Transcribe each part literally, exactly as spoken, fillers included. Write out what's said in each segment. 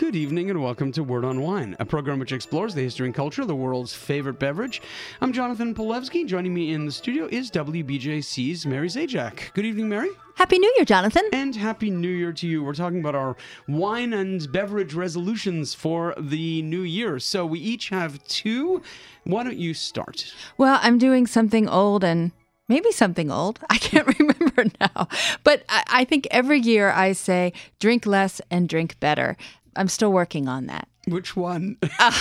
Good evening and welcome to Word on Wine, a program which explores the history and culture of the world's favorite beverage. I'm Jonathan Polewski. Joining me in the studio is W B J C's Mary Zajac. Good evening, Mary. Happy New Year, Jonathan. And Happy New Year to you. We're talking about our wine and beverage resolutions for the new year. So we each have two. Why don't you start? Well, I'm doing something old and maybe something old. I can't remember now. But I, I think every year I say drink less and drink better. I'm still working on that. Which one?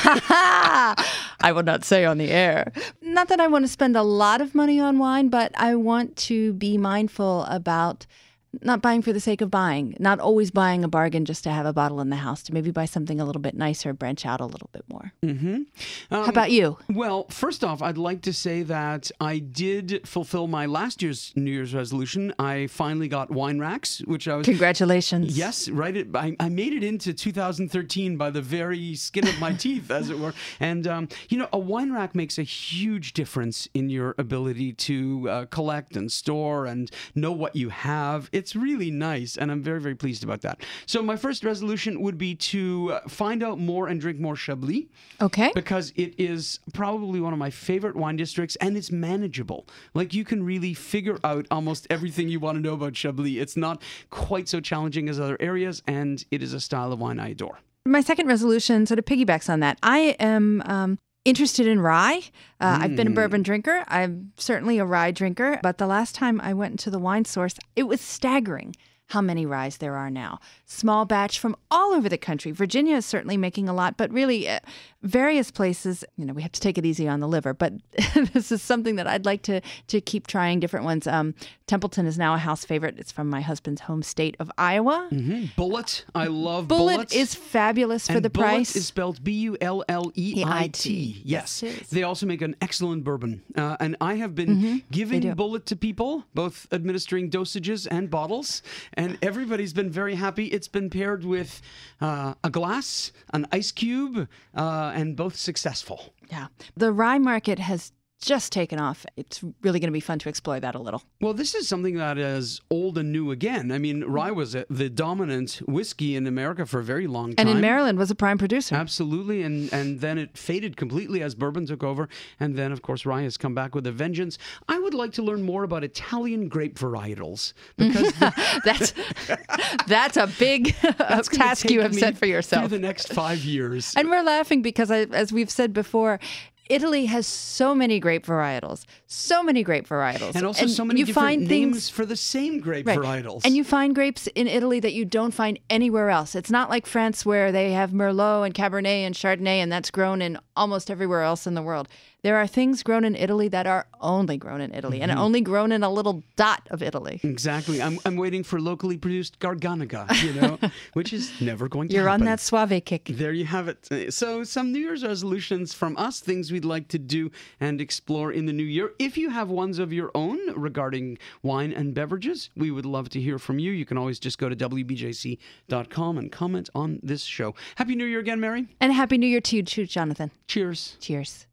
I will not say on the air. Not that I want to spend a lot of money on wine, but I want to be mindful about not buying for the sake of buying, not always buying a bargain just to have a bottle in the house, to maybe buy something a little bit nicer, branch out a little bit more. Mm-hmm. Um, How about you? Well, first off, I'd like to say that I did fulfill my last year's New Year's resolution. I finally got wine racks, which I was... Congratulations. Yes, right. It, I, I made it into two thousand thirteen by the very skin of my teeth, as it were. And, um, you know, a wine rack makes a huge difference in your ability to uh, collect and store and know what you have. It's really nice, and I'm very, very pleased about that. So my first resolution would be to find out more and drink more Chablis. Okay. Because it is probably one of my favorite wine districts, and it's manageable. Like, you can really figure out almost everything you want to know about Chablis. It's not quite so challenging as other areas, and it is a style of wine I adore. My second resolution sort of piggybacks on that. I am... Um, Interested in rye. Uh, mm. I've been a bourbon drinker. I'm certainly a rye drinker. But the last time I went into the wine source, it was staggering how many ryes there are now. Small batch from all over the country. Virginia is certainly making a lot, but really uh, various places, you know, we have to take it easy on the liver. But this is something that I'd like to to keep trying different ones. Um, Templeton is now a house favorite. It's from my husband's home state of Iowa. Mm-hmm. Bullet. I love Bullet. Bullet. is fabulous for and the Bullet price. is spelled B U L L E I T. Yes. yes it is. They also make an excellent bourbon. Uh, and I have been Mm-hmm. giving Bullet to people, both administering dosages and bottles. And everybody's been very happy. It's been paired with uh, a glass, an ice cube, uh, and both successful. Yeah. The rye market has just taken off. It's really going to be fun to explore that a little. Well, this is something that is old and new again. I mean, rye was a, the dominant whiskey in America for a very long time. And in Maryland was a prime producer. Absolutely. And, and then it faded completely as bourbon took over. And then, of course, rye has come back with a vengeance. I would like to learn more about Italian grape varietals. Because that's that's a big that's task you have set for yourself. For the next five years. And we're laughing because, I, as we've said before, Italy has so many grape varietals, so many grape varietals. And also and so many you different find names things, for the same grape right. varietals. And you find grapes in Italy that you don't find anywhere else. It's not like France where they have Merlot and Cabernet and Chardonnay, and that's grown in almost everywhere else in the world. There are things grown in Italy that are only grown in Italy, mm-hmm. and only grown in a little dot of Italy. Exactly. I'm I'm waiting for locally produced Garganega, you know, which is never going to You're happen. on that suave kick. There you have it. So some New Year's resolutions from us, things we'd like to do and explore in the new year. If you have ones of your own regarding wine and beverages, we would love to hear from you. You can always just go to W B J C dot com and comment on this show. Happy New Year again, Mary. And Happy New Year to you too, Jonathan. Cheers. Cheers.